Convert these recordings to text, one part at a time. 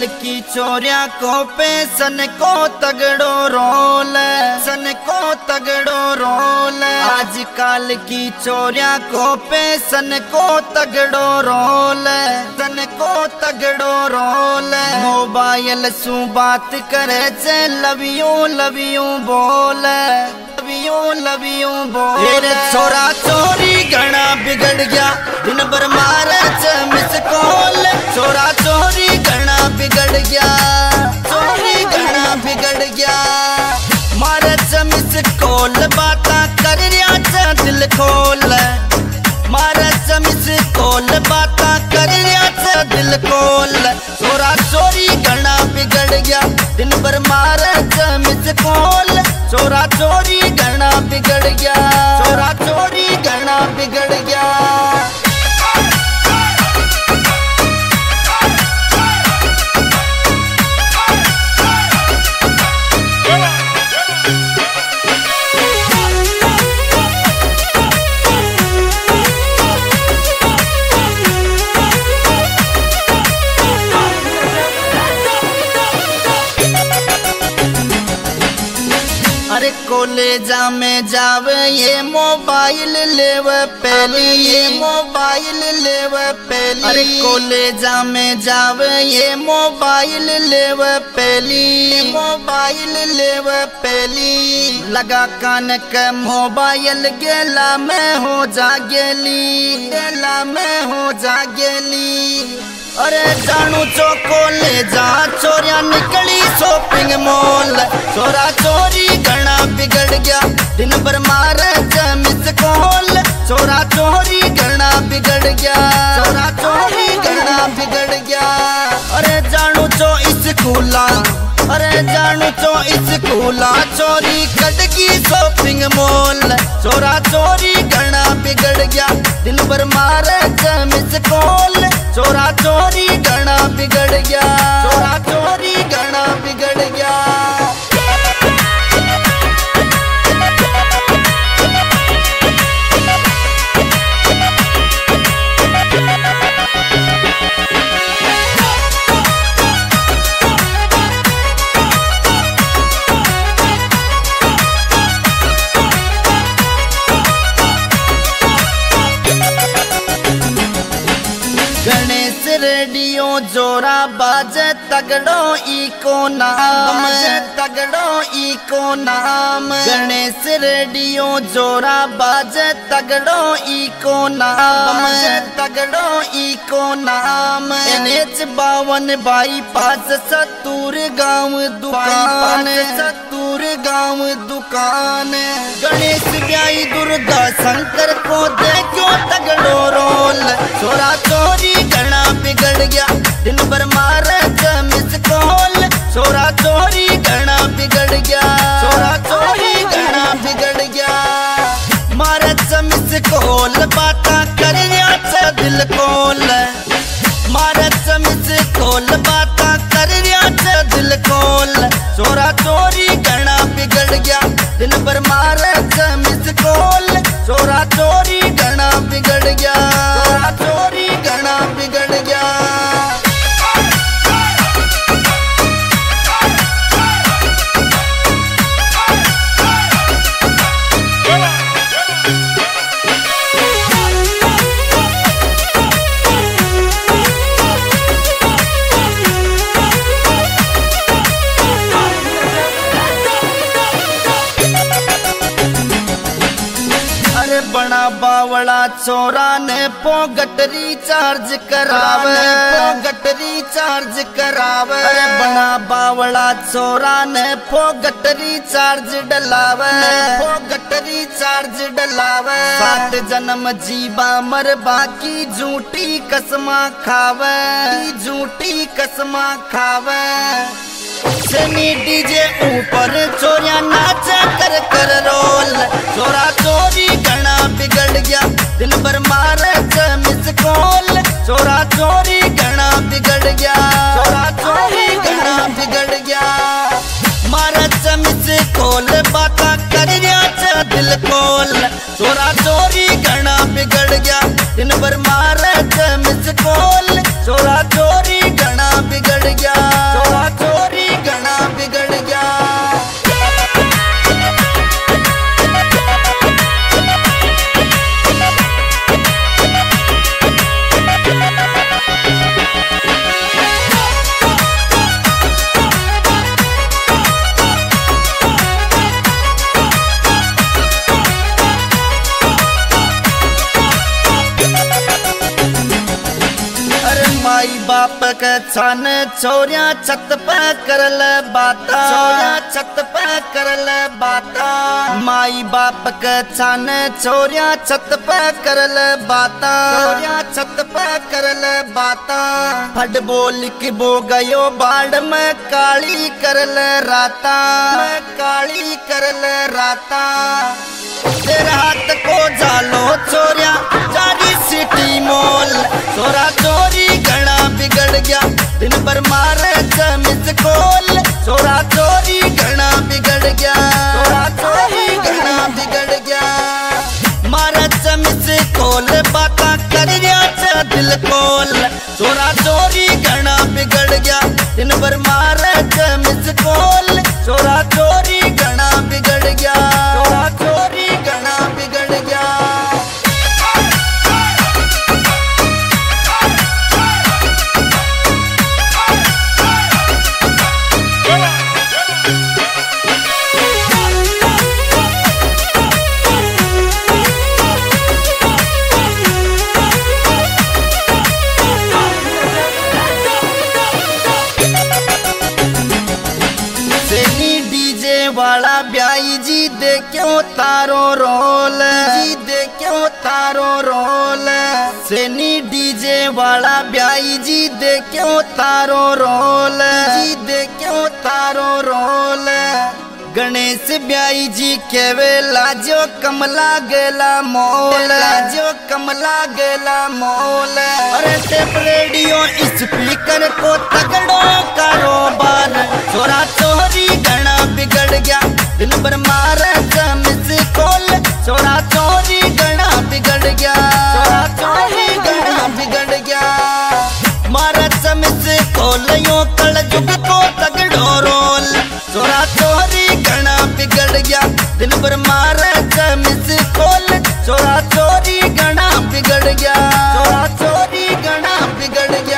आजकल की चोरियां को पे सन को तगड़ो रोल, सन को तगड़ो रोल। आजकल की चोरियां को पे सन को तगड़ो रोल, सन को तगड़ो रोल। मोबाइल सु बात करे चे लव यू बोल, लव यू बोल। छोरा चोरी घना बिगड़ गया, दिन भर मारे चे मिस कॉल। छोरा चोरी घना बिगड़ गया, चोरी घना बिगड़ गया। मारे चे मिस कॉल, बाता कर रिया चे दिल खोल। मारे चे मिस कॉल, बाता कर रिया चे दिल खोल। छोरा चोरी घना बिगड़ गया, दिन भर मारे चे मिस कॉल। छोरा चोरी घना बिगड़ गया, छोरा चोरी घना बिगड़ गया। अरे कॉलेजा में जावे ये मोबाइल लेवे पहली, ये मोबाइल लेवे पहली। अरे कॉलेजा में जावे ये मोबाइल लेवे पहली, मोबाइल लेवे पहली। लगा कान के मोबाइल गेला में हो जा गेली, गेला में हो जा गेली। अरे जानू चो कॉलेजा चोरिया निकली शॉपिंग मॉल। छोरा चोरी घना बिगड़ गया, दिन भर मारे चे मिस कॉल। छोरा चोरी घना बिगड़ गया, छोरा चोरी घना बिगड़ गया। अरे जानू चो स्कूला, अरे जानू चो स्कूला चोरी कटगी शॉपिंग मॉल। छोरा चोरी घना बिगड़ गया, दिन भर मारे चे मिस कॉल। छोरा चोरी घना बिगड़ गया, छोरा चोरी घना बिगड़ गया। गणेश रेडियो जोरा बाजे तगड़ो इको नाम, तगड़ो इको नाम। गणेश रेडियो जोरा बाजे तगड़ो इको नाम, तगड़ो इको नाम। NH 52 बाईपास सत्तूर गाँव दुकान, सत्तूर गाँव दुकान। गणेश ब्याई दुर्गा शंकर को देखो तगड़ो रोल। छोरा चोरी घना बिगड़ गया, दिन भर मारे चे मिस कॉल। छोरा चोरी घना बिगड़ गया, छोरा चोरी घना बिगड़ गया। मारे चे मिस कॉल, बाता कर रिया चे दिल खोल। मारे चे मिस कॉल, बाता कर रिया चे दिल खोल। छोरा चोरी घना बिगड़ गया, दिन भर मारे चे मिस कॉल। छोरा चोरी घना बिगड़ गया, छोरा चोरी घना बिगड़ गया। बड़ा बावड़ा चोरा ने पोगट रिचार्ज करावे, पोगट रिचार्ज करावे। बड़ा बावड़ा चोरा ने पोगट रिचार्ज डलावे, पोगट रिचार्ज डलावे। 7 जन्म जीवा मर बाकी झूठी कसमा खावे, झूठी कसमा खावे। डीजे ऊपर चोरिया नाचा कर कर रोल। छोरा चोरी घना बिगड़ गया, दिन भर मारे चे मिस कॉल। छोरा चोरी घना बिगड़ गया, छोरा चोरी घना बिगड़ गया। मारे चे मिस कॉल, बाता कर रिया चे दिल खोल। छोरा चोरी घना बिगड़ गया, दिन भर मारे चे मिस कॉल। छोरा चोरी घना बिगड़ गया। माई बाप के छान छोरिया छत पे करल बाता, छत पे करल बाता। माई बाप के छान छोरिया छत पे करल बाता, छत पे करल बाता। फट बोल की बो गयो बाढ़ में काली करल राता, काली करल राता। तेरे हाथ को झालो छोरिया जारी सिटी मोल, छोरा चोरी घना बिगड़ गया दिन भर मारे मिस कॉल। छोरा चोरी घना बिगड़ गया, छोरा चोरी घना बिगड़ गया। मारे मिस कॉल बाता कर गया दिल कोल। छोरा चोरी घना बिगड़ गया दिन भर मारे मिस कॉल। छोरा चोरी घना बिगड़ गया, छोरा चोरी घना बिगड़ गया। वाला ब्याई जी दे क्यों तारो रोल, जी दे क्यों तारो रोल। सेनी डीजे वाला ब्याई जी दे क्यों तारो रोल, जी दे क्यों तारो रोल। गणेश ब्याई जी केवे लाजो कमला गेला मोल, लाजो कमला गेला मोल। अरे टेप रेडियो स्पीकर को तगड़ो कारोबार। छोरा चोरी घना बिगड़ गया दिन भर मारे मिस कॉल। छोरा चोरी घना बिगड़ गया, छोरा चोरी घना बिगड़ गया। मारे मिस कॉल यो कल जुग को तगड़ो रोल। छोरा चोरी घना बिगड़ गया दिन भर मारे मिस कॉल। छोरा चोरी घना बिगड़ गया, छोरा चोरी घना बिगड़ गया।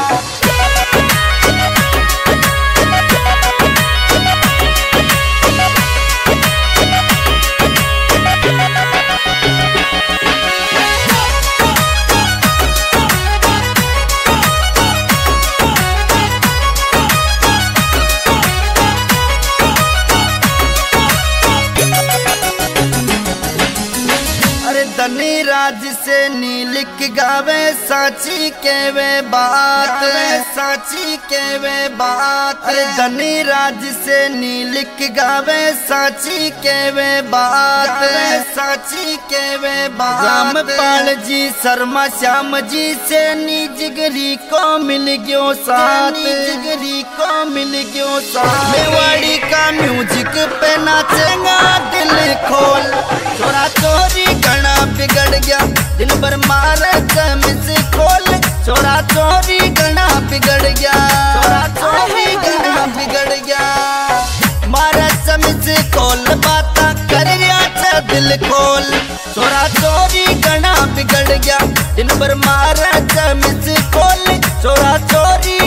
धनी राज से नीलिक गावे साची के वे बात, साची के वे बात। अरे धनी राज से नीलिक गावे साची के वे बात, साची के वे बात। रामपाल जी शर्मा श्याम जी से जिगरी को मिल गयो साथ, जिगरी को मिल गयो साथ। मेवाड़ी का म्यूजिक पे नाचेगा दिल खोल। छोरा चोरी घना बिगड़ गया दिन भर मारे मिस कॉल। छोरा चोरी घना बिगड़ गया, छोरा चोरी घना बिगड़ गया। मारे मिस कॉल बाता कर गया दिल खोल। छोरा चोरी घना बिगड़ गया दिन भर मारे मिस कॉल। छोरा चोरी